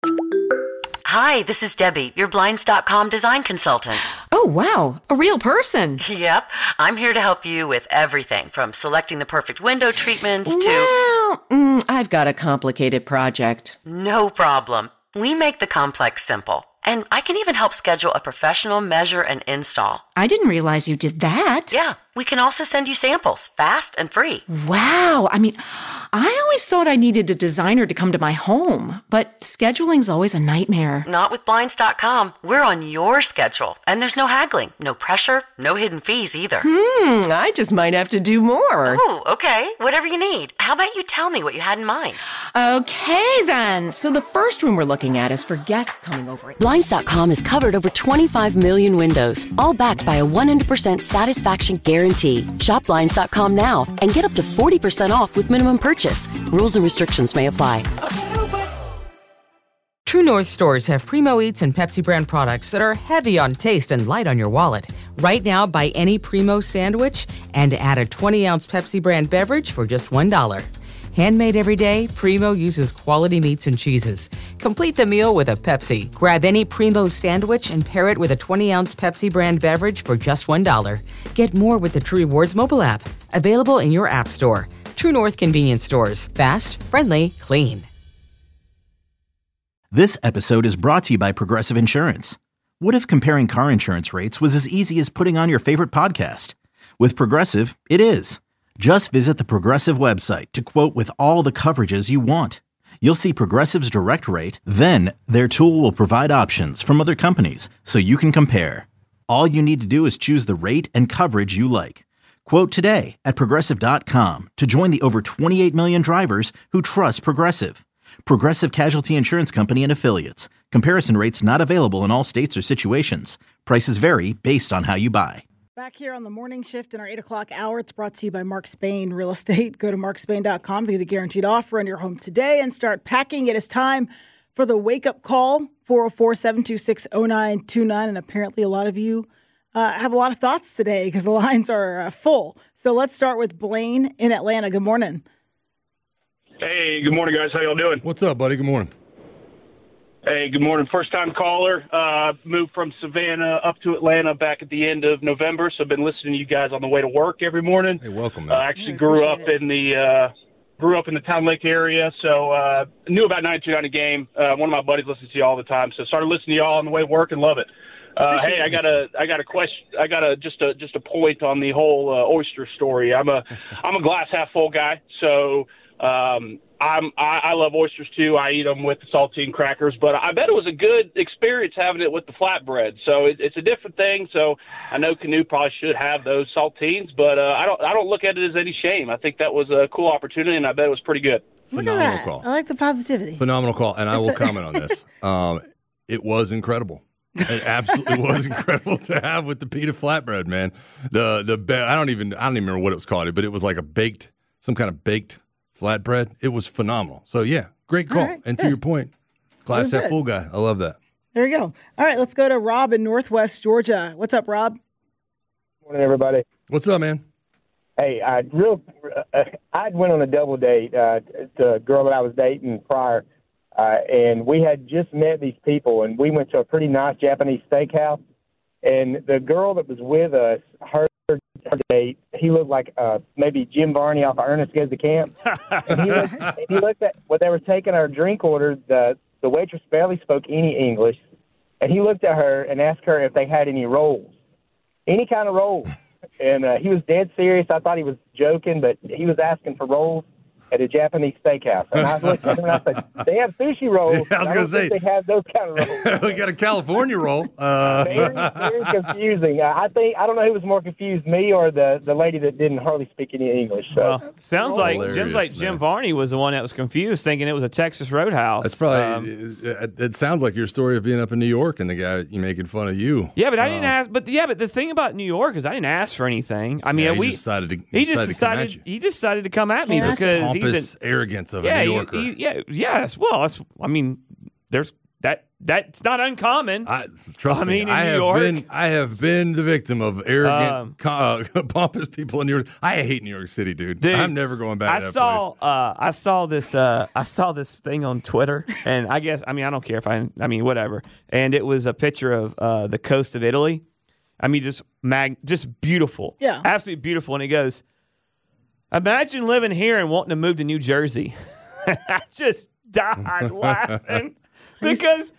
Hi, this is Debbie, your Blinds.com design consultant. Oh, wow. A real person. Yep. I'm here to help you with everything from selecting the perfect window treatments to... Well, I've got a complicated project. No problem. We make the complex simple. And I can even help schedule a professional measure and install. I didn't realize you did that. Yeah, we can also send you samples, fast and free. Wow. I always thought I needed a designer to come to my home, but scheduling's always a nightmare. Not with Blinds.com. We're on your schedule, and there's no haggling, no pressure, no hidden fees either. I just might have to do more. Oh, okay. Whatever you need. How about you tell me what you had in mind? Okay, then. So the first room we're looking at is for guests coming over. Blinds.com has covered over 25 million windows, all backed by a 100% satisfaction guarantee. Shop Blinds.com now and get up to 40% off with minimum purchase. Rules and restrictions may apply. True North stores have Primo Eats and Pepsi brand products that are heavy on taste and light on your wallet. Right now, buy any Primo sandwich and add a 20-ounce Pepsi brand beverage for just $1. Handmade every day, Primo uses quality meats and cheeses. Complete the meal with a Pepsi. Grab any Primo sandwich and pair it with a 20-ounce Pepsi brand beverage for just $1. Get more with the True Rewards mobile app. Available in your app store. True North convenience stores. Fast, friendly, clean. This episode is brought to you by Progressive Insurance. What if comparing car insurance rates was as easy as putting on your favorite podcast? With Progressive, it is. Just visit the Progressive website to quote with all the coverages you want. You'll see Progressive's direct rate, then their tool will provide options from other companies so you can compare. All you need to do is choose the rate and coverage you like. Quote today at Progressive.com to join the over 28 million drivers who trust Progressive. Progressive Casualty Insurance Company and Affiliates. Comparison rates not available in all states or situations. Prices vary based on how you buy. Back here on the morning shift in our 8 o'clock hour, it's brought to you by Mark Spain Real Estate. Go to markspain.com to get a guaranteed offer on your home today and start packing. It is time for the wake-up call, 404-726-0929. And apparently a lot of you have a lot of thoughts today because the lines are full. So let's start with Blaine in Atlanta. Good morning. Hey, good morning, guys. How y'all doing? What's up, buddy? Good morning. Hey, good morning. First-time caller. Moved from Savannah up to Atlanta back at the end of November, so I've been listening to you guys on the way to work every morning. Hey, welcome, man. I actually grew up in the Town Lake area, so knew about 92.9 The Game. One of my buddies listens to you all the time, so started listening to y'all on the way to work and love it. Hey, I got a question. I got just a point on the whole oyster story. I'm a glass half full guy, so I love oysters too. I eat them with the saltine crackers, but I bet it was a good experience having it with the flatbread. So it's a different thing. So I know Canoe probably should have those saltines, but I don't look at it as any shame. I think that was a cool opportunity, and I bet it was pretty good. Phenomenal call. I like the positivity. Phenomenal call, and I will comment on this. It was incredible. It absolutely was incredible to have with the pita flatbread, man. I don't even remember what it was called, but it was like some kind of baked flatbread. It was phenomenal. So yeah, great call. Right, and to your point, glass half full guy. I love that. There you go. All right, let's go to Rob in Northwest Georgia. What's up, Rob? Morning, everybody. What's up, man? Hey, I went on a double date to a girl that I was dating prior. And we had just met these people, and we went to a pretty nice Japanese steakhouse. And the girl that was with us, her date, he looked like maybe Jim Varney off of Ernest Goes to Camp. And he looked at what they were taking our drink order. The waitress barely spoke any English, and he looked at her and asked her if they had any rolls, any kind of rolls. And he was dead serious. I thought he was joking, but he was asking for rolls at a Japanese steakhouse. And I looked at him and I said, they have sushi rolls. Yeah, I was going to say. They have those kind of rolls. We got a California roll. Very confusing. I don't know who was more confused, me or the lady that didn't hardly speak any English. So. Well, sounds like Jim Varney was the one that was confused, thinking it was a Texas Roadhouse. That's probably. It sounds like your story of being up in New York and the guy making fun of you. Yeah, but I didn't ask. But the thing about New York is I didn't ask for anything. I mean, he decided to come at me because pompous arrogance of a New Yorker. Yes. Well, there's That's not uncommon. Trust me, in New York. I have been the victim of arrogant, pompous people in New York. I hate New York City, dude. I'm never going back to that place. I saw this thing on Twitter, and I don't care if whatever. And it was a picture of the coast of Italy. I mean, just beautiful. Yeah. Absolutely beautiful. And it goes, imagine living here and wanting to move to New Jersey. I just died laughing. Because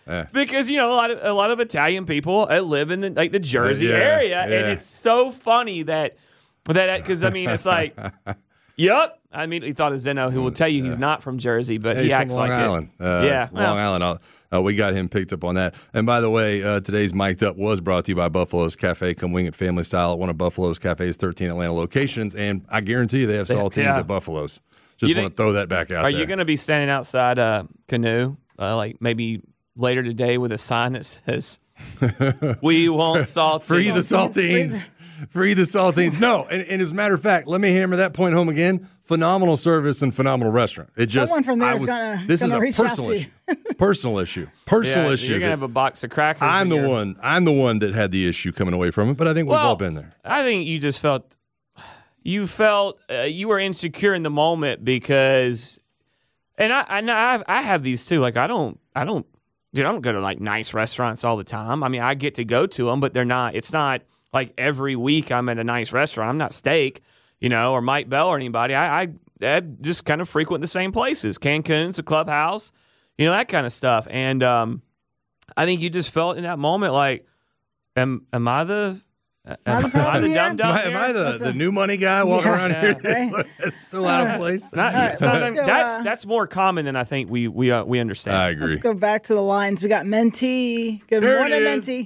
a lot of Italian people live in the Jersey area, and it's so funny that because it's like, yep. I immediately thought of Zeno, who will tell you he's not from Jersey, but he acts like Island. it. Long Island. We got him picked up on that. And by the way, today's Mic'd Up was brought to you by Buffalo's Cafe. Come wing it family style at one of Buffalo's Cafe's 13 Atlanta locations, and I guarantee you they have saltines at Buffalo's. Just want to throw that back out there. Are you going to be standing outside Canoe? Like maybe later today with a sign that says, "We want saltines." Free the saltines. Free the saltines. No, and as a matter of fact, let me hammer that point home again. Phenomenal service and phenomenal restaurant. It just someone from there is gonna a personal issue. Personal issue. Personal issue. You're gonna have a box of crackers. I'm the one that had the issue coming away from it, but I think we've all been there. I think you just felt you were insecure in the moment because, and I have these too. Like I don't go to like nice restaurants all the time. I mean, I get to go to them, but it's not like every week I'm at a nice restaurant. I'm not Steak, or Mike Bell or anybody. I just kind of frequent the same places. Cancun's, the Clubhouse, that kind of stuff. And I think you just felt in that moment like, am I the dumb Am I the new money guy walking around here? Right. It's still out of place. That's more common than I think we understand. I agree. Let's go back to the lines. We got Menti. Good morning, Menti.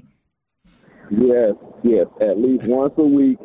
Yes. At least once a week,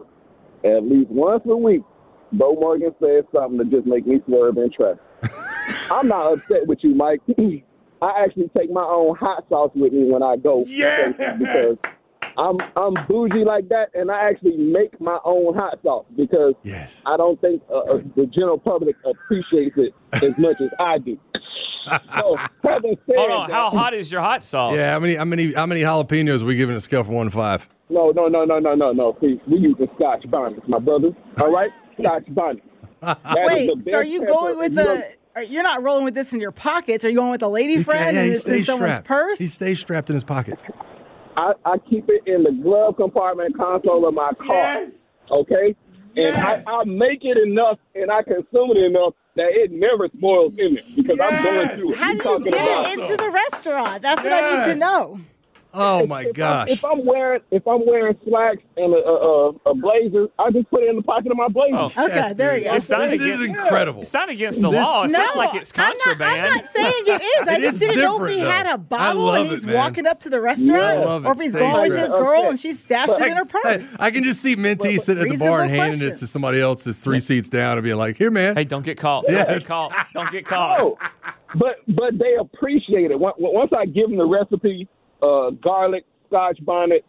Bo Morgan says something to just make me swerve in traffic. I'm not upset with you, Mike. I actually take my own hot sauce with me when I go. Yes! Because I'm bougie like that, and I actually make my own hot sauce because I don't think the general public appreciates it as much as I do. So, having said hold on, how hot is your hot sauce? Yeah, how many jalapenos are we giving a scale from 1 to 5? No. See, we using Scotch bonnets, my brothers. All right, Scotch bonnets. Wait, so are you going with you're not rolling with this in your pockets? Are you going with a lady friend and it's in someone's purse? He stays strapped in his pockets. I keep it in the glove compartment console of my car. Yes. Okay? And I make it enough and I consume it enough that it never spoils in it because I'm going through it. How do you get it into the restaurant? That's what I need to know. Oh my gosh! If I'm wearing slacks and a blazer, I just put it in the pocket of my blazer. Oh, okay, there you go. This is incredible. It's not against the law. It's not like it's contraband. I'm not saying it is. I just didn't know if he had a bottle and he's walking up to the restaurant, or if he's going with his girl and she's stashed it in her purse. I can just see Minty sitting at the bar and handing it to somebody else that's 3 seats down and being like, "Here, man. Hey, don't get caught. Don't get caught. Don't get caught." No, but they appreciate it. Once I give them the recipe. Garlic, Scotch bonnet,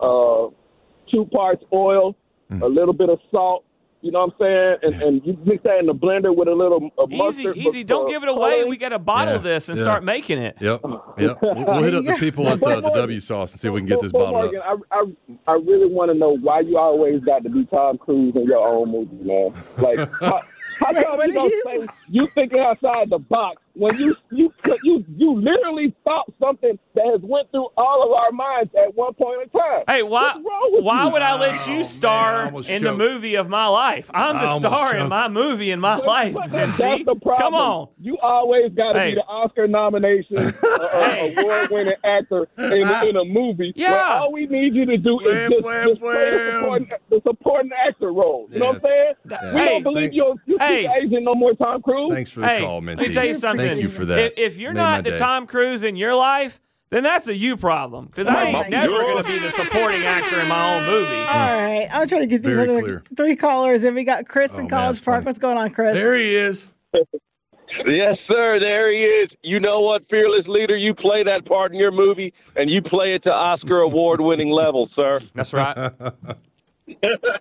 2 parts oil, a little bit of salt. You know what I'm saying? And you mix that in the blender with a little mustard. Easy. Don't give it away. We got to bottle this and start making it. Yep. We'll hit up the people at the W Sauce and see if we can get this bottled up. I really want to know why you always got to be Tom Cruise in your own movie, man. Like, how come you don't say you thinking outside the box when you literally thought something that has went through all of our minds at one point in time? Hey, why would I let you star in the movie of my life? I'm the star in my movie in my life. That's the problem. Come on. You always got to be the Oscar nomination, award-winning actor in a movie. Yeah. Where all we need you to do is just play the supporting actor role. You know what I'm saying? We don't believe you Asian no more, Tom Cruise. Thanks for the call, Minty. Let me tell you something. Thank you for that. If you're not the Tom Cruise in your life, then that's a you problem. Because I ain't never going to be the supporting actor in my own movie. All right. I'll try to get these other 3 callers. And we got Chris in College Park. What's going on, Chris? There he is. Yes, sir. There he is. You know what, fearless leader? You play that part in your movie, and you play it to Oscar award-winning levels, sir. That's right.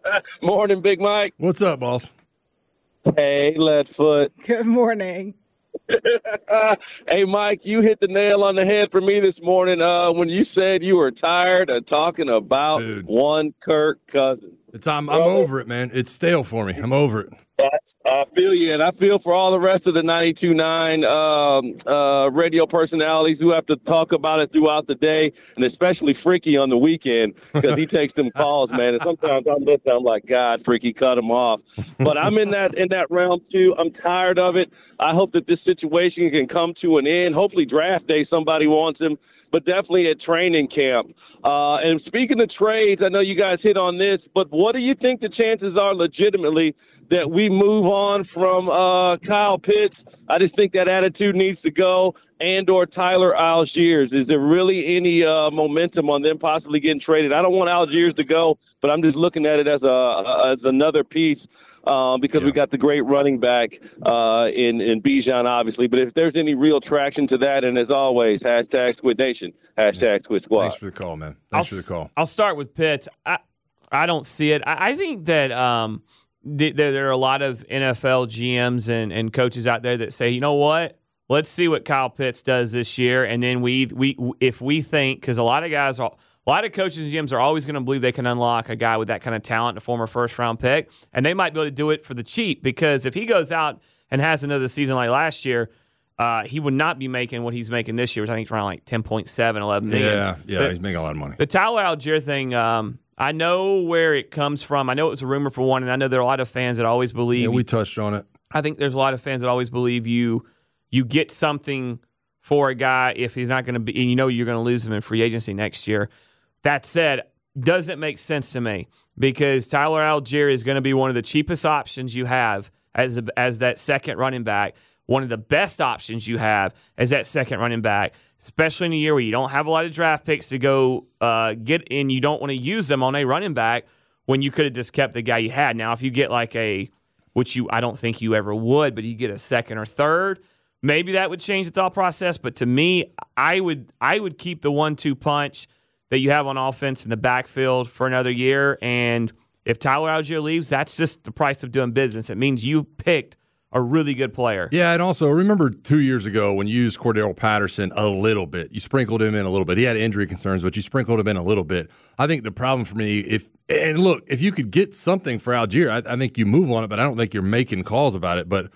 Morning, Big Mike. What's up, boss? Hey, Leadfoot. Good morning. Hey, Mike, you hit the nail on the head for me this morning when you said you were tired of talking about one Kirk Cousins. I'm over it, man. It's stale for me. I'm over it. I feel you, and I feel for all the rest of the 92.9 radio personalities who have to talk about it throughout the day, and especially Freaky on the weekend because he takes them calls, man. And sometimes I'm listening, I'm like, God, Freaky, cut him off. But I'm in that realm too. I'm tired of it. I hope that this situation can come to an end. Hopefully, draft day somebody wants him, but definitely at training camp. And speaking of trades, I know you guys hit on this, but what do you think the chances are legitimately that we move on from Kyle Pitts? I just think that attitude needs to go, and or Tyler Algiers. Is there really any momentum on them possibly getting traded? I don't want Algiers to go, but I'm just looking at it as another piece because we got the great running back in Bijan, obviously. But if there's any real traction to that, and as always, hashtag Squid Nation, hashtag Squid Squad. Thanks for the call, man. Thanks for the call. I'll start with Pitts. I don't see it. I think that there are a lot of NFL GMs and coaches out there that say, you know what, let's see what Kyle Pitts does this year, and then if we think, because a lot of coaches and GMs are always going to believe they can unlock a guy with that kind of talent, a former first-round pick, and they might be able to do it for the cheap, because if he goes out and has another season like last year, he would not be making what he's making this year, which I think is around like 10.7, 11 million. Yeah, he's making a lot of money. The Tyler Algier thing, I know where it comes from. I know it was a rumor for one, and I know there are a lot of fans that always believe. Yeah, we touched on it. I think there's a lot of fans that always believe you get something for a guy if he's not going to be, and you know you're going to lose him in free agency next year. That said, doesn't make sense to me because Tyler Algier is going to be one of the cheapest options you have as that second running back. One of the best options you have as that second running back, especially in a year where you don't have a lot of draft picks to go get in. You don't want to use them on a running back when you could have just kept the guy you had. Now, if you get like I don't think you ever would, but you get a second or third, maybe that would change the thought process. But to me, I would keep the 1-2 punch that you have on offense in the backfield for another year. And if Tyler Algier leaves, that's just the price of doing business. It means you picked a really good player. Yeah, and also remember 2 years ago when you used Cordero Patterson a little bit. You sprinkled him in a little bit. He had injury concerns, but you sprinkled him in a little bit. I think the problem for me, if you could get something for Algier, I think you move on it, but I don't think you're making calls about it. But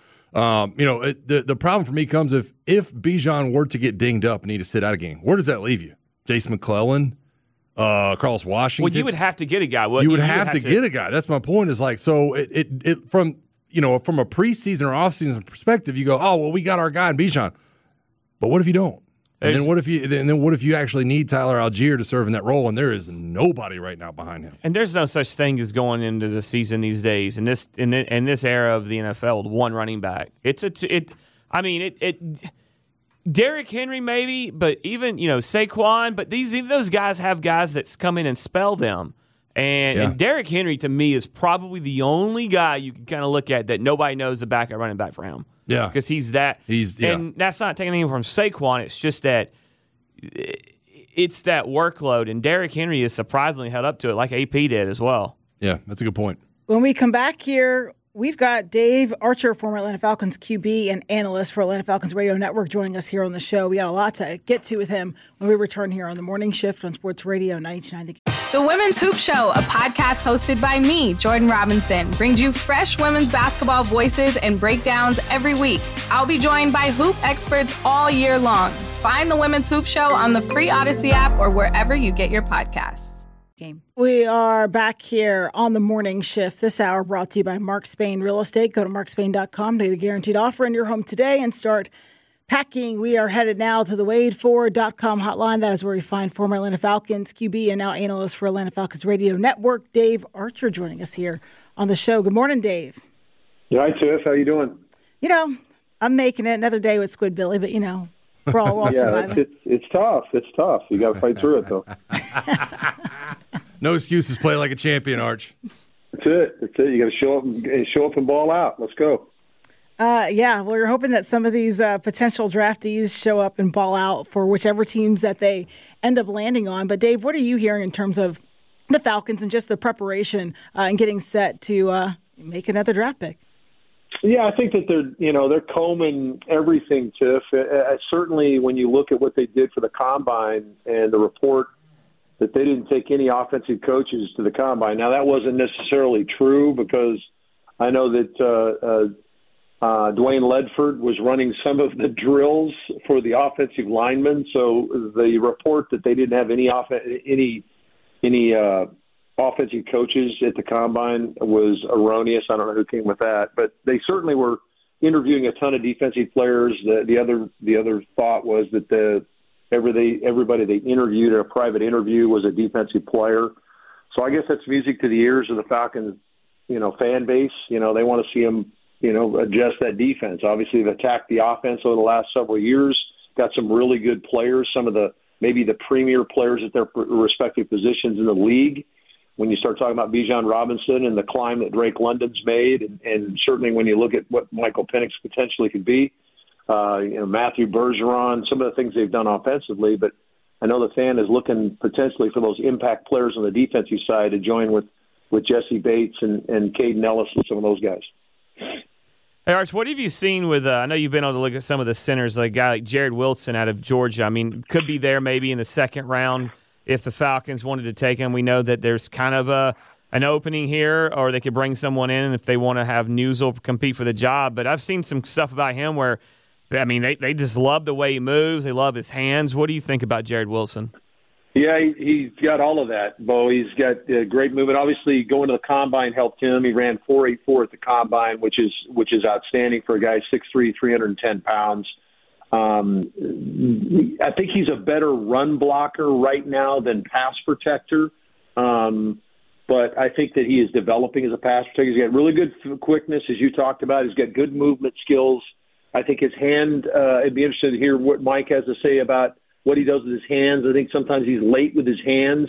the problem for me comes if Bijan were to get dinged up and need to sit out a game, where does that leave you? Jason McClellan, Carlos Washington. Well, you would have to get a guy. You would have to get a guy. That's my point. Is like so it from. From a preseason or offseason perspective, you go, oh, well, we got our guy in Bijan. But what if you don't? And then what if you actually need Tyler Algier to serve in that role, and there is nobody right now behind him? And there's no such thing as going into the season these days in this era of the NFL with one running back. Derrick Henry maybe, but even Saquon, but those guys have guys that come in and spell them. And Derrick Henry, to me, is probably the only guy you can kind of look at that nobody knows the backup running back for him. Yeah. Because and that's not taking anything from Saquon. It's just that it's that workload. And Derrick Henry is surprisingly held up to it, like AP did as well. Yeah, that's a good point. When we come back here, we've got Dave Archer, former Atlanta Falcons QB and analyst for Atlanta Falcons Radio Network, joining us here on the show. We got a lot to get to with him when we return here on the morning shift on Sports Radio 99. The Women's Hoop Show, a podcast hosted by me, Jordan Robinson, brings you fresh women's basketball voices and breakdowns every week. I'll be joined by hoop experts all year long. Find the Women's Hoop Show on the free Odyssey app or wherever you get your podcasts. We are back here on the morning shift. This hour brought to you by Mark Spain Real Estate. Go to markspain.com to get a guaranteed offer in your home today and start packing. We are headed now to the WadeFord.com hotline. That is where we find former Atlanta Falcons QB and now analyst for Atlanta Falcons Radio Network, Dave Archer, joining us here on the show. Good morning, Dave. Hi, Tiff. How you doing? I'm making it another day with Squid Billy, but we're all surviving. It's tough. It's tough. You got to fight through it, though. No excuses. Play like a champion, Arch. That's it. You got to show up and ball out. Let's go. Well, we're hoping that some of these potential draftees show up and ball out for whichever teams that they end up landing on. But, Dave, what are you hearing in terms of the Falcons and just the preparation and getting set to make another draft pick? Yeah, I think that they're combing everything, Tiff. Certainly, when you look at what they did for the combine and the report that they didn't take any offensive coaches to the combine. Now, that wasn't necessarily true because I know that Dwayne Ledford was running some of the drills for the offensive linemen. So the report that they didn't have any offensive coaches at the combine was erroneous. I don't know who came with that, but they certainly were interviewing a ton of defensive players. The other thought was that everybody they interviewed at a private interview was a defensive player. So I guess that's music to the ears of the Falcons, fan base. They want to see them, adjust that defense. Obviously, they've attacked the offense over the last several years, got some really good players, some of maybe the premier players at their respective positions in the league. When you start talking about Bijan Robinson and the climb that Drake London's made, and certainly when you look at what Michael Penix potentially could be, Matthew Bergeron, some of the things they've done offensively, but I know the fan is looking potentially for those impact players on the defensive side to join with Jesse Bates and Caden Ellis and some of those guys. Hey, Arch, what have you seen with I know you've been able to look at some of the centers, like a guy like Jared Wilson out of Georgia. I mean, could be there maybe in the second round if the Falcons wanted to take him. We know that there's kind of an opening here, or they could bring someone in if they want to have Newsel compete for the job. But I've seen some stuff about him where, I mean, they just love the way he moves. They love his hands. What do you think about Jared Wilson? Yeah, he's got all of that, Bo. He's got great movement. Obviously, going to the combine helped him. He ran 4.84 at the combine, which is outstanding for a guy 6'3", 310 pounds. I think he's a better run blocker right now than pass protector. But I think that he is developing as a pass protector. He's got really good quickness, as you talked about. He's got good movement skills. I think his hand, I'd be interested to hear what Mike has to say about what he does with his hands. I think sometimes he's late with his hands,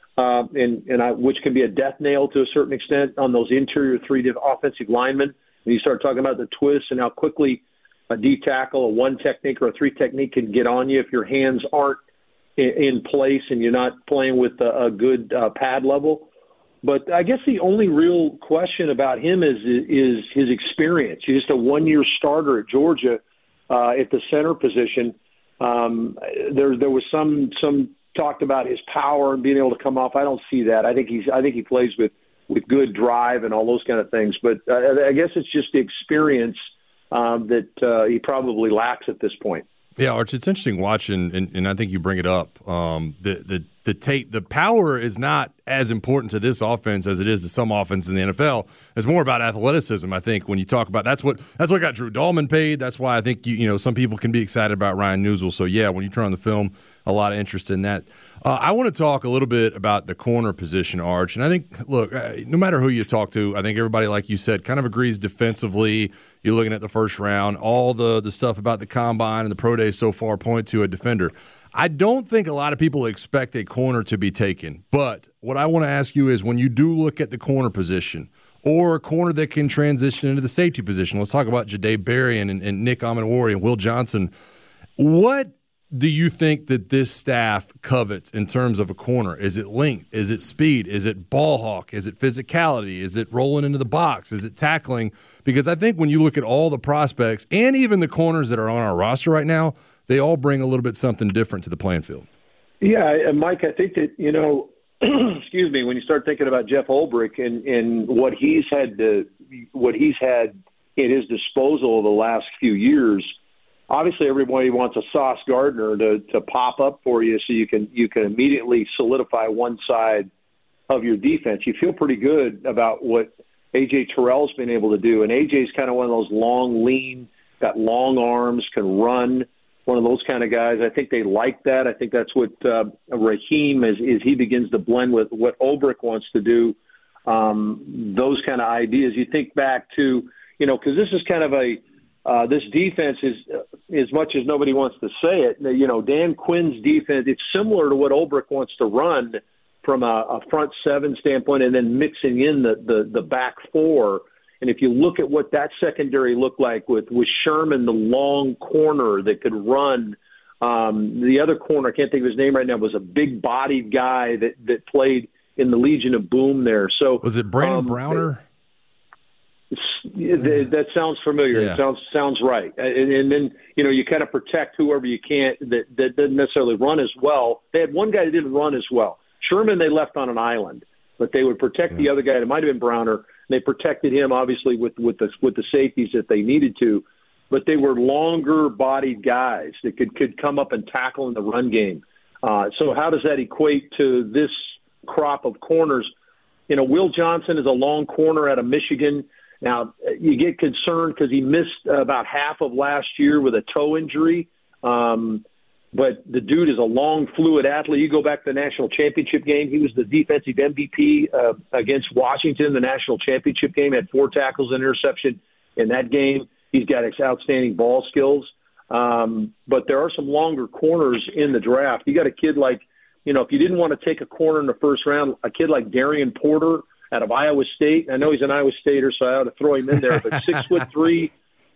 which can be a death nail to a certain extent on those interior three offensive linemen. When you start talking about the twist and how quickly a D tackle, a one technique, or a three technique can get on you if your hands aren't in place and you're not playing with a good pad level. But I guess the only real question about him is his experience. He's just a one-year starter at Georgia at the center position. There was some talked about his power and being able to come off. I don't see that. I think he plays with good drive and all those kind of things. But I guess it's just the experience that he probably lacks at this point. Yeah, Arch, it's interesting watching, and I think you bring it up. The power is not as important to this offense as it is to some offense in the NFL. It's more about athleticism, I think, when you talk about that's what got Drew Dahlman paid. That's why I think some people can be excited about Ryan Newsel. So yeah, when you turn on the film, a lot of interest in that. I want to talk a little bit about the corner position, Arch. And I think, look, no matter who you talk to, I think everybody, like you said, kind of agrees defensively. You're looking at the first round. All the stuff about the combine and the pro days so far point to a defender. I don't think a lot of people expect a corner to be taken. But what I want to ask you is, when you do look at the corner position or a corner that can transition into the safety position, let's talk about Jahdae Barry and Nick Amanwari and Will Johnson. What do you think that this staff covets in terms of a corner? Is it length? Is it speed? Is it ball hawk? Is it physicality? Is it rolling into the box? Is it tackling? Because I think when you look at all the prospects and even the corners that are on our roster right now, they all bring a little bit something different to the playing field. Yeah, Mike, I think that, excuse me, when you start thinking about Jeff Ulbrich and what he's had at his disposal the last few years, obviously everybody wants a Sauce Gardner to pop up for you so you can immediately solidify one side of your defense. You feel pretty good about what A.J. Terrell's been able to do. And A.J.'s kind of one of those long, lean, got long arms, can run, one of those kind of guys. I think they like that. I think that's what Raheem, as he begins to blend with what Ulbrich wants to do, those kind of ideas. You think back to, because this is kind of this defense is, as much as nobody wants to say it, Dan Quinn's defense, it's similar to what Ulbrich wants to run from a front seven standpoint, and then mixing in the back four. And if you look at what that secondary looked like with Sherman, the long corner that could run, the other corner, I can't think of his name right now, was a big-bodied guy that played in the Legion of Boom there. So was it Brandon Browner? That sounds familiar. Yeah. It sounds right. And then, you kind of protect whoever you can that doesn't necessarily run as well. They had one guy that didn't run as well. Sherman they left on an island, but they would protect the other guy. It might have been Browner. They protected him, obviously, with the safeties that they needed to. But they were longer-bodied guys that could come up and tackle in the run game. So how does that equate to this crop of corners? Will Johnson is a long corner out of Michigan. Now, you get concerned because he missed about half of last year with a toe injury. But the dude is a long, fluid athlete. You go back to the national championship game. He was the defensive MVP against Washington, the national championship game, had 4 tackles and interception in that game. He's got outstanding ball skills. But there are some longer corners in the draft. You got a kid like, if you didn't want to take a corner in the first round, a kid like Darian Porter out of Iowa State. I know he's an Iowa Stater, so I ought to throw him in there. But 6'3",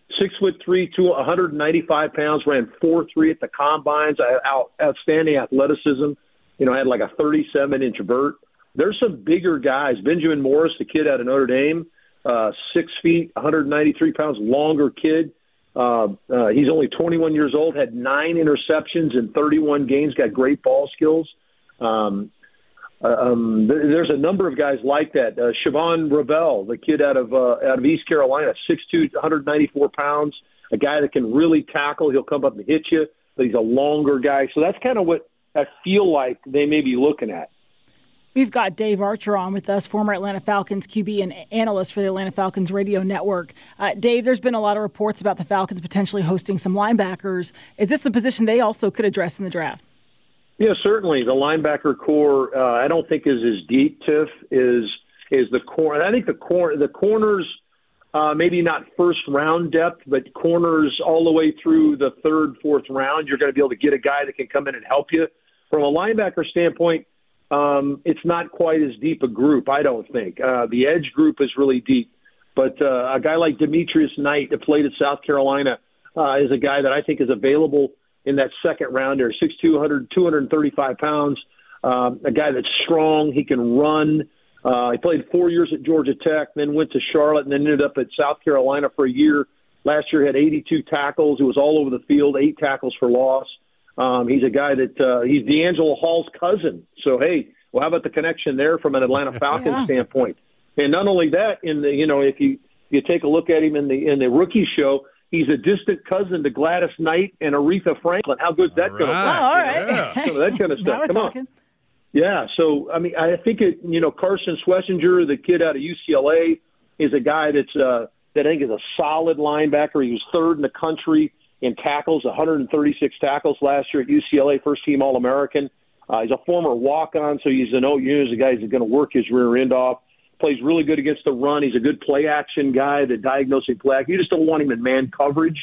195 pounds, ran 4.3 at the combines. Outstanding athleticism. Had like a 37-inch vert. There's some bigger guys. Benjamin Morris, the kid out of Notre Dame, 6 feet, 193 pounds, longer kid. He's only 21 years old, had 9 interceptions in 31 games, got great ball skills. There's a number of guys like that. Siobhan Rebel, the kid out of East Carolina, 6'2", 194 pounds, a guy that can really tackle. He'll come up and hit you, but he's a longer guy. So that's kind of what I feel like they may be looking at. We've got Dave Archer on with us, former Atlanta Falcons QB and analyst for the Atlanta Falcons radio network. Dave, there's been a lot of reports about the Falcons potentially hosting some linebackers. Is this a position they also could address in the draft? Yeah, certainly. The linebacker core, I don't think is as deep, Tiff, is the core. I think the corners, maybe not first round depth, but corners all the way through the third, fourth round. You're going to be able to get a guy that can come in and help you. From a linebacker standpoint, it's not quite as deep a group, I don't think. The edge group is really deep. But a guy like Demetrius Knight that played at South Carolina is a guy that I think is available in that second rounder, 6'2", 235 pounds, a guy that's strong. He can run. He played 4 years at Georgia Tech, then went to Charlotte, and then ended up at South Carolina for a year. Last year had 82 tackles. It was all over the field, 8 tackles for loss. He's a guy that he's D'Angelo Hall's cousin. So, hey, well, how about the connection there from an Atlanta Falcons standpoint? And not only that, if you take a look at him in the rookie show, he's a distant cousin to Gladys Knight and Aretha Franklin. How good's that going to be? All right. Some of that kind of stuff. Come on. Yeah, so, I think Carson Schlesinger, the kid out of UCLA, is a guy that I think is a solid linebacker. He was third in the country in tackles, 136 tackles last year at UCLA, first-team All-American. He's a former walk-on, so he's a guy who's going to work his rear end off. Plays really good against the run. He's a good play-action guy that diagnosing play action. You just don't want him in man coverage.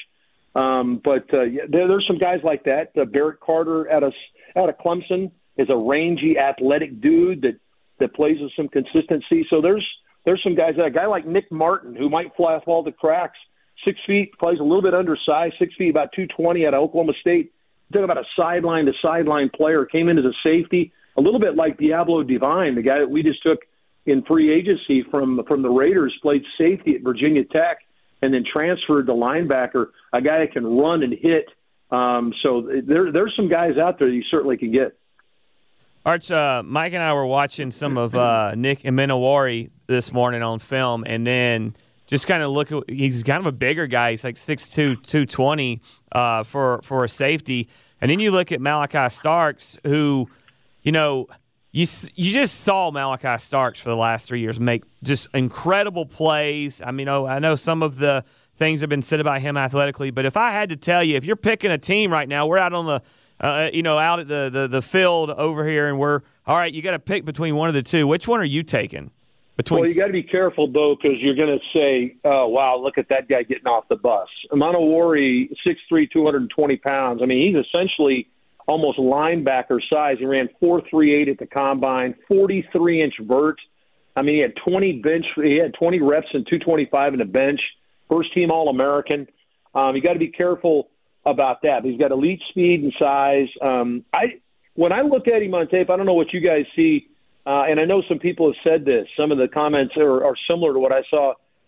There's some guys like that. Barrett Carter out of Clemson is a rangy, athletic dude that plays with some consistency. So there's some guys. A guy like Nick Martin who might fall the cracks. 6 feet, plays a little bit undersized. 6 feet, about 220 out of Oklahoma State. Talking about a sideline-to-sideline player. Came in as a safety, a little bit like Diablo Divine, the guy that we just took in free agency from the Raiders, played safety at Virginia Tech, and then transferred to linebacker, a guy that can run and hit. So there's some guys out there that you certainly can get. Arch, Mike and I were watching some of Nick Emenawari this morning on film, and then just kind of look at – he's kind of a bigger guy. He's like 6'2", 220 for a safety. And then you look at Malachi Starks, who, you just saw Malachi Starks for the last 3 years make just incredible plays. I know some of the things have been said about him athletically, but if I had to tell you, if you're picking a team right now, we're out on the out at the field over here, and we're all right. You got to pick between one of the two. Which one are you taking? Well, you got to be careful though, because you're going to say, "Oh, wow, look at that guy getting off the bus." Emenawari, 6'3", 220 pounds. He's essentially almost linebacker size. He ran 4.38 at the combine, 43-inch vert. He had 20 reps and 225 in the bench. First team All-American. You got to be careful about that. He's got elite speed and size. When I look at him on tape, I don't know what you guys see, and I know some people have said this. Some of the comments are similar to what I saw. He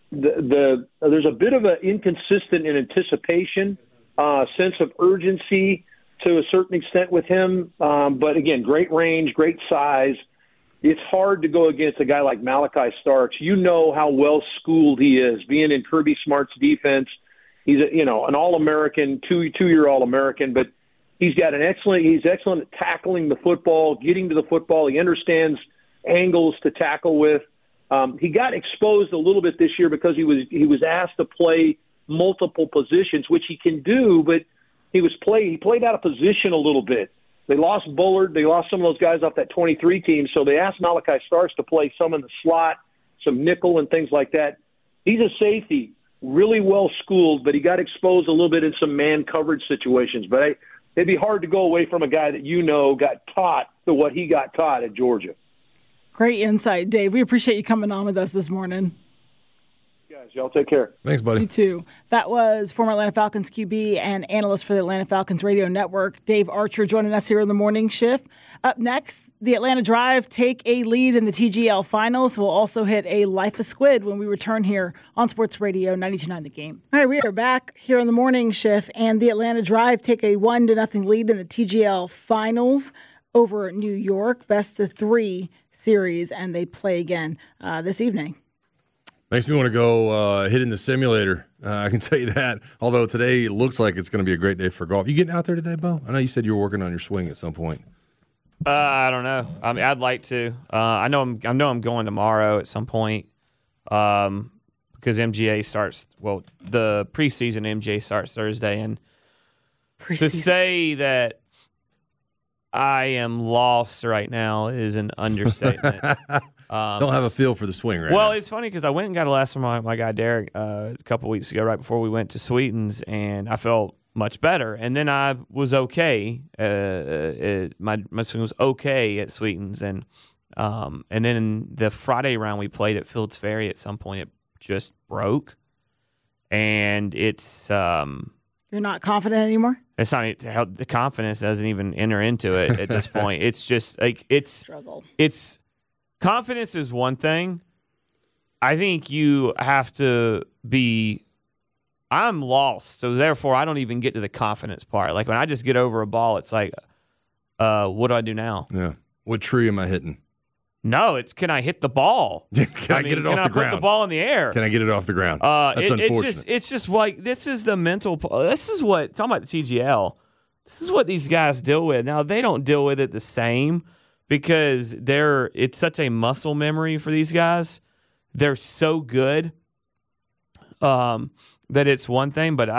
there's a bit of an inconsistent in anticipation, sense of urgency to a certain extent with him. But again, great range, great size. It's hard to go against a guy like Malachi Starks. You know how well schooled he is, being in Kirby Smart's defense. He's an All-American, two-year All-American, but he's excellent at tackling the football, getting to the football. He understands angles to tackle with. He got exposed a little bit this year because he was asked to play multiple positions, which he can do, but he played out of position a little bit. They lost Bullard. They lost some of those guys off that 23 team, so they asked Malachi Starks to play some in the slot, some nickel and things like that. He's a safety, really well schooled, but he got exposed a little bit in some man coverage situations. But it'd be hard to go away from a guy that got taught to what he got taught at Georgia. Great insight, Dave. We appreciate you coming on with us this morning. Guys, y'all take care. Thanks, buddy. You too. That was former Atlanta Falcons QB and analyst for the Atlanta Falcons radio network, Dave Archer, joining us here in the morning shift. Up next, the Atlanta Drive take a lead in the TGL Finals. We'll also hit a Life of Squid when we return here on Sports Radio 92.9 The Game. All right, we are back here in the morning shift, and the Atlanta Drive take a 1-0 lead in the TGL Finals over New York, best of 3 series, and they play again this evening. Makes me want to go hit in the simulator. I can tell you that. Although today it looks like it's going to be a great day for golf. You getting out there today, Bo? I know you said you were working on your swing at some point. I don't know. I mean, I'd like to. I know I'm going tomorrow at some point because MGA starts. Well, the preseason MGA starts Thursday, and to say that I am lost right now is an understatement. Don't have a feel for the swing right Well, now. it's funny because I went and got a lesson from my guy Derek a couple weeks ago, right before we went to Sweetens, and I felt much better. And then I was okay. My swing was okay at Sweetens, and then the Friday round we played at Fields Ferry, at some point it just broke, and it's. You're not confident anymore? It's not the confidence doesn't even enter into it at this point. It's just like struggle. It's confidence is one thing. I think you have to be. I'm lost, so therefore I don't even get to the confidence part. Like when I just get over a ball, it's like, what do I do now? Yeah. What tree am I hitting? No, it's can I hit the ball? Can I get it off the ground? Can I put the ball in the air? Can I get it off the ground? That's unfortunate. It's just like this is the mental. This is what talking about the TGL. This is what these guys deal with. Now they don't deal with it the same because it's such a muscle memory for these guys. They're so good that it's one thing. But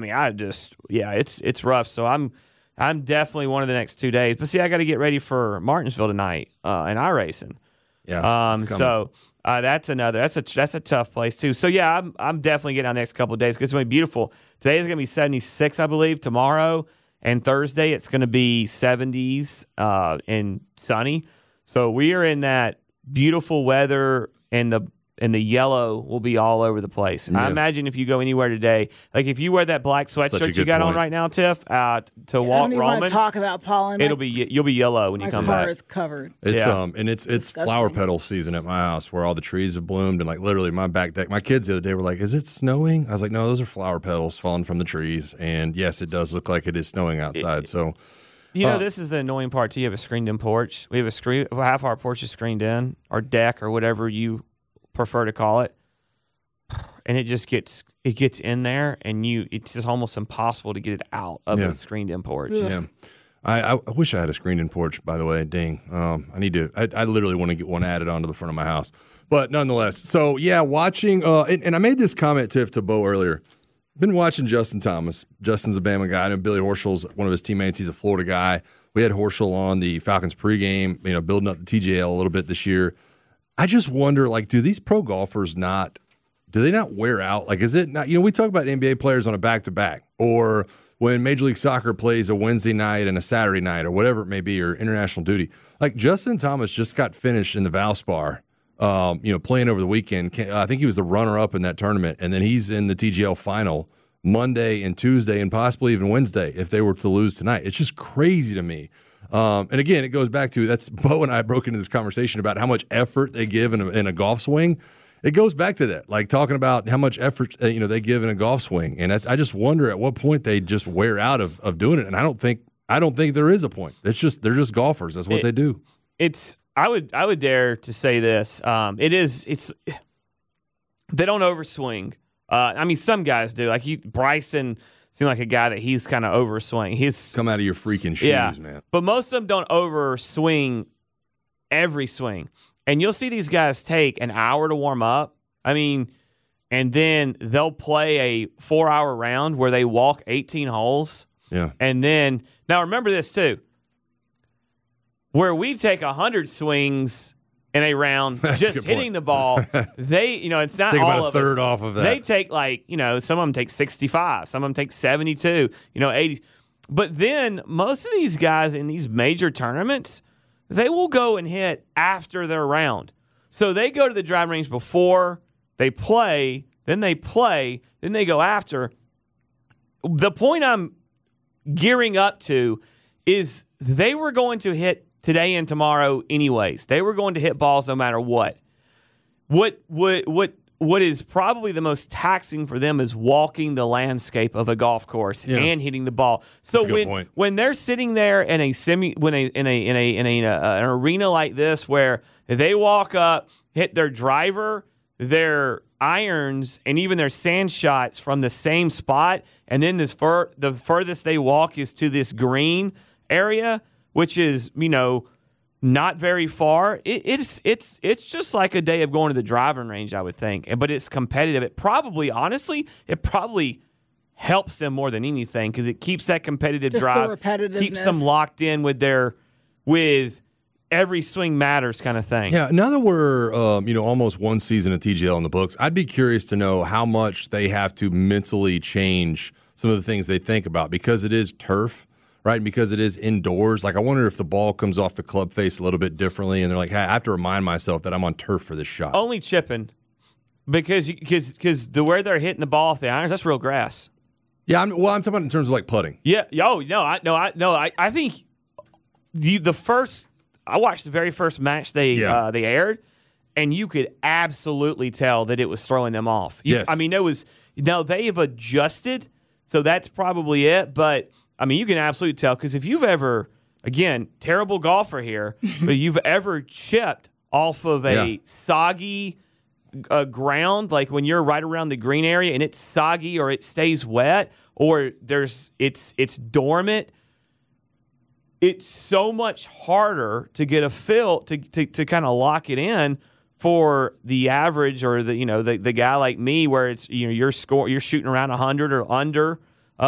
it's rough. So I'm definitely one of the next 2 days. But see, I got to get ready for Martinsville tonight and iRacing. Yeah. So that's a tough place too. So yeah, I'm definitely getting out the next couple of days because it's going to be beautiful. Today is going to be 76, I believe. Tomorrow and Thursday it's going to be 70s and sunny. So we are in that beautiful weather, and the yellow will be all over the place. Yeah. I imagine if you go anywhere today, like if you wear that black sweatshirt you got on right now, Tiff, to walk Roman. I don't even want to talk about pollen. You'll be yellow when you come back. My car is covered. It's and it's flower petal season at my house where all the trees have bloomed, and like literally my back deck. My kids the other day were like, "Is it snowing?" I was like, "No, those are flower petals falling from the trees." And yes, it does look like it is snowing outside. This is the annoying part too. You have a screened-in porch. We have half our porch is screened in, or deck, or whatever you prefer to call it, and it gets in there, and it's just almost impossible to get it out of the screened-in porch. Yeah, I wish I had a screened-in porch. By the way, dang, I need to. I literally want to get one added onto the front of my house, but nonetheless. So yeah, watching, and I made this comment to Bo earlier. Been watching Justin Thomas. Justin's a Bama guy. I know Billy Horschel's one of his teammates. He's a Florida guy. We had Horschel on the Falcons pregame, building up the TGL a little bit this year. I just wonder, do these pro golfers do they not wear out? Is it not, we talk about NBA players on a back-to-back, or when Major League Soccer plays a Wednesday night and a Saturday night, or whatever it may be, or international duty. Justin Thomas just got finished in the Valspar, playing over the weekend. I think he was the runner-up in that tournament, and then he's in the TGL final Monday and Tuesday and possibly even Wednesday if they were to lose tonight. It's just crazy to me. And again, it goes back to Bo and I broke into this conversation about how much effort they give in a golf swing. it goes back to that, like talking about how much effort they give in a golf swing, and I just wonder at what point they just wear out of doing it. And I don't think there is a point. It's just they're just golfers. That's what they do. I would dare to say this. It's they don't overswing. I mean, some guys do. Like Bryson seemed like a guy that he's kind of overswing. He's come out of your freaking shoes, man. But most of them don't overswing every swing. And you'll see these guys take an hour to warm up. I mean, and then they'll play a 4-hour round where they walk 18 holes. Yeah. And then, now remember this too, where we take 100 swings in a round, just hitting the ball, it's not take all about a of third us. off of that. They take some of them take 65, some of them take 72, 80. But then most of these guys in these major tournaments, they will go and hit after their round. So they go to the driving range before, they play, then they go after. The point I'm gearing up to is they were going to hit today and tomorrow anyways. They were going to hit balls no matter what. What is probably the most taxing for them is walking the landscape of a golf course and hitting the ball. So when they're sitting there in an arena like this where they walk up, hit their driver, their irons, and even their sand shots from the same spot, and then the furthest they walk is to this green area, which is not very far. It's just like a day of going to the driving range, I would think. But it's competitive. It probably helps them more than anything because it keeps that competitive just drive, the repetitiveness. Keeps them locked in with every swing matters kind of thing. Yeah, now that we're almost one season of TGL in the books, I'd be curious to know how much they have to mentally change some of the things they think about because it is turf. Right, and because it is indoors, like I wonder if the ball comes off the club face a little bit differently, and they're like, hey, I have to remind myself that I'm on turf for this shot. Only chipping, because where they're hitting the ball off the irons, that's real grass. Yeah, I'm talking about in terms of like putting. Yeah, I think I watched the very first match they aired, and you could absolutely tell that it was throwing them off. Yes, I mean they've adjusted, so that's probably it, but. I mean, you can absolutely tell because if you've ever, again, terrible golfer here, but you've ever chipped off of a soggy ground, like when you're right around the green area and it's soggy or it stays wet or it's dormant, it's so much harder to get a feel to kind of lock it in for the average or the guy like me where it's you're shooting around 100 or under.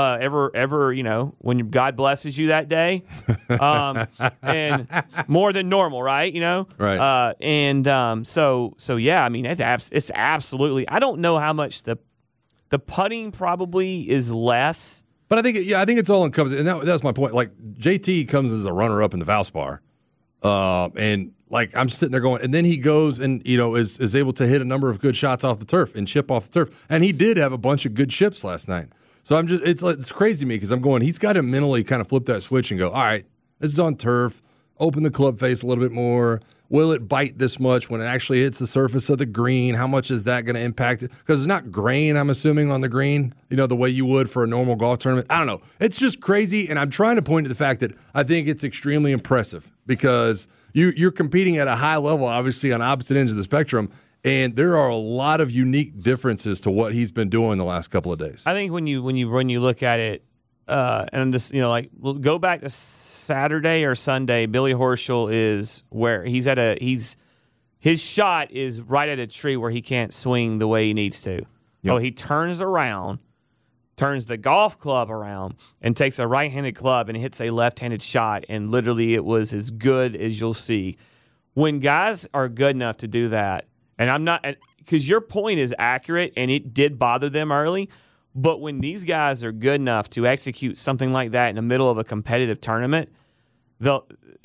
When God blesses you that day, and more than normal, right? Right. So yeah, I mean, it's absolutely. I don't know how much the putting probably is less, but I think it's all encompassing, and that's my point. Like JT comes as a runner-up in the Valspar, and like I'm sitting there going, and then he goes and is able to hit a number of good shots off the turf and chip off the turf, and he did have a bunch of good chips last night. So it's crazy to me because I'm going, he's got to mentally kind of flip that switch and go, all right, this is on turf, open the club face a little bit more. Will it bite this much when it actually hits the surface of the green? How much is that going to impact it? Because it's not grain, I'm assuming, on the green, the way you would for a normal golf tournament. I don't know. It's just crazy, and I'm trying to point to the fact that I think it's extremely impressive because you're competing at a high level, obviously, on opposite ends of the spectrum. And there are a lot of unique differences to what he's been doing the last couple of days. I think when you look at it, and this we'll go back to Saturday or Sunday. Billy Horschel is where his shot is right at a tree where he can't swing the way he needs to. Yep. Oh, he turns around, turns the golf club around, and takes a right-handed club and hits a left-handed shot. And literally, it was as good as you'll see. When guys are good enough to do that. And I'm not, because your point is accurate, and it did bother them early. But when these guys are good enough to execute something like that in the middle of a competitive tournament, the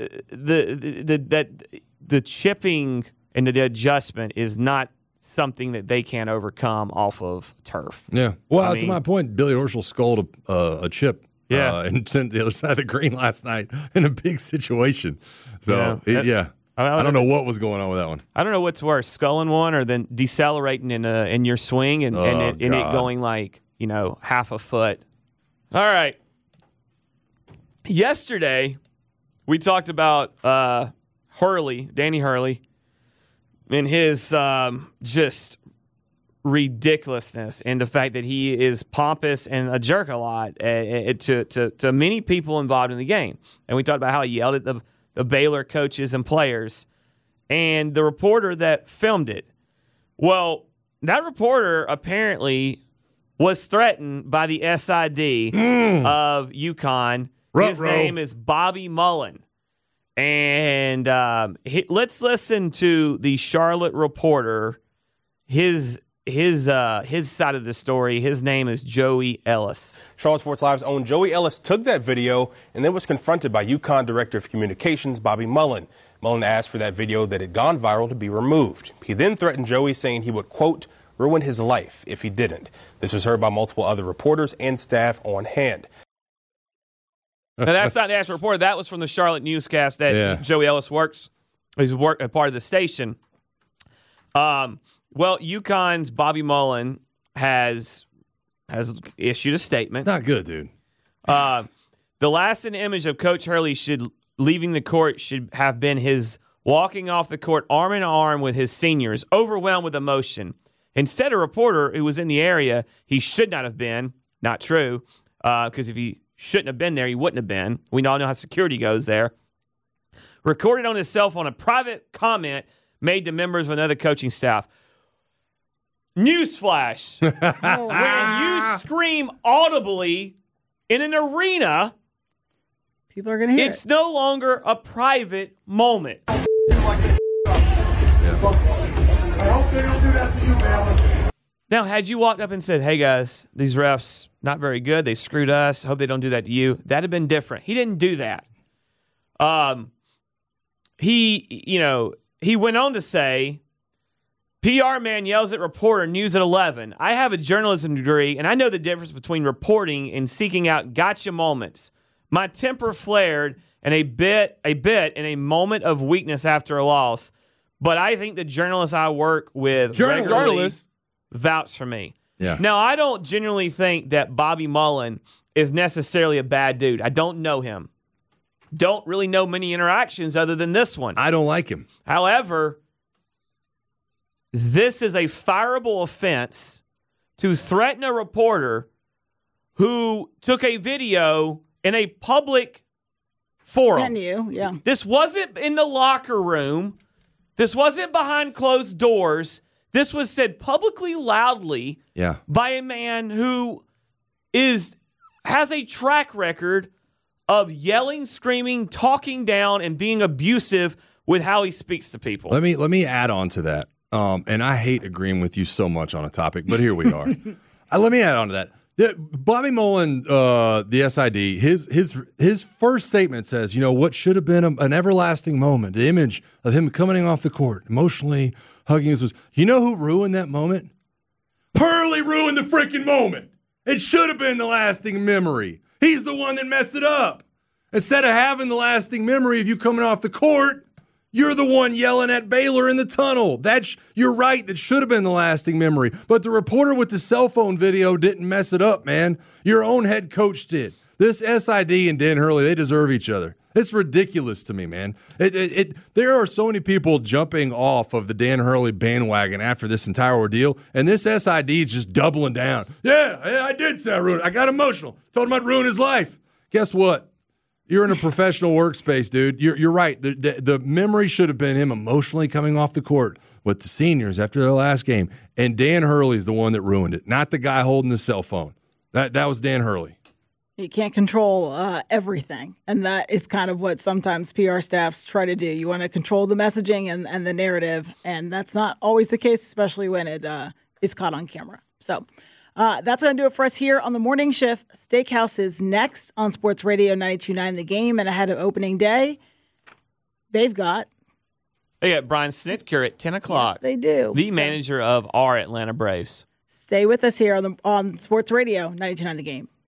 chipping and the adjustment is not something that they can't overcome off of turf. Yeah. Well, to my point, Billy Horschel sculled a chip. And sent the other side of the green last night in a big situation. So, I don't know what was going on with that one. I don't know what's worse, sculling one or then decelerating in your swing and it going like, half a foot. All right. Yesterday, we talked about Danny Hurley, and his just ridiculousness and the fact that he is pompous and a jerk a lot to many people involved in the game. And we talked about how he yelled at the Baylor coaches and players and the reporter that filmed it. Well, that reporter apparently was threatened by the SID of UConn. His name is Bobby Mullen. And let's listen to the Charlotte reporter, his side of the story. His name is Joey Ellis. Charlotte Sports Live's own Joey Ellis took that video and then was confronted by UConn Director of Communications, Bobby Mullen. Mullen asked for that video that had gone viral to be removed. He then threatened Joey, saying he would, quote, ruin his life if he didn't. This was heard by multiple other reporters and staff on hand. Now, that's not the actual reporter. That was from the Charlotte newscast that Joey Ellis works. He's a part of the station. Well, UConn's Bobby Mullen has issued a statement. It's not good, dude. The last image of Coach Hurley leaving the court should have been his walking off the court arm in arm with his seniors, overwhelmed with emotion. Instead, a reporter who was in the area he should not have been. Not true, because if he shouldn't have been there, he wouldn't have been. We all know how security goes there. Recorded on his cell phone a private comment made to members of another coaching staff. Newsflash. When you scream audibly in an arena, people are going to hear it's no longer a private moment. I hope they don't do that to you, man. Now, had you walked up and said, hey, guys, these refs, not very good. They screwed us. Hope they don't do that to you. That'd have been different. He didn't do that. He went on to say, PR man yells at reporter, news at 11. I have a journalism degree, and I know the difference between reporting and seeking out gotcha moments. My temper flared and a bit in a moment of weakness after a loss. But I think the journalists I work with regularly vouch for me. Yeah. Now, I don't genuinely think that Bobby Mullen is necessarily a bad dude. I don't know him. Don't really know many interactions other than this one. I don't like him. However, this is a fireable offense to threaten a reporter who took a video in a public forum. Venue, yeah. This wasn't in the locker room. This wasn't behind closed doors. This was said publicly, loudly, by a man who has a track record of yelling, screaming, talking down, and being abusive with how he speaks to people. Let me add on to that. And I hate agreeing with you so much on a topic, but here we are. Let me add on to that. Bobby Mullen, the SID, his first statement says, what should have been an everlasting moment, the image of him coming off the court, emotionally hugging his. You know who ruined that moment? Hurley ruined the freaking moment. It should have been the lasting memory. He's the one that messed it up. Instead of having the lasting memory of you coming off the court, you're the one yelling at Baylor in the tunnel. You're right. That should have been the lasting memory. But the reporter with the cell phone video didn't mess it up, man. Your own head coach did. This SID and Dan Hurley, they deserve each other. It's ridiculous to me, man. There are so many people jumping off of the Dan Hurley bandwagon after this entire ordeal, and this SID is just doubling down. Yeah, I did say I ruined it. I got emotional. Told him I'd ruin his life. Guess what? You're in a professional workspace, dude. You're right. The memory should have been him emotionally coming off the court with the seniors after their last game. And Dan Hurley's the one that ruined it, not the guy holding the cell phone. That was Dan Hurley. You can't control everything. And that is kind of what sometimes PR staffs try to do. You want to control the messaging and the narrative. And that's not always the case, especially when it is caught on camera. So that's going to do it for us here on the morning shift. Steakhouse is next on Sports Radio 92.9 The Game. And ahead of opening day, they got Brian Snitker at 10 o'clock. Yes, they do. The manager of our Atlanta Braves. Stay with us here on Sports Radio 92.9 The Game.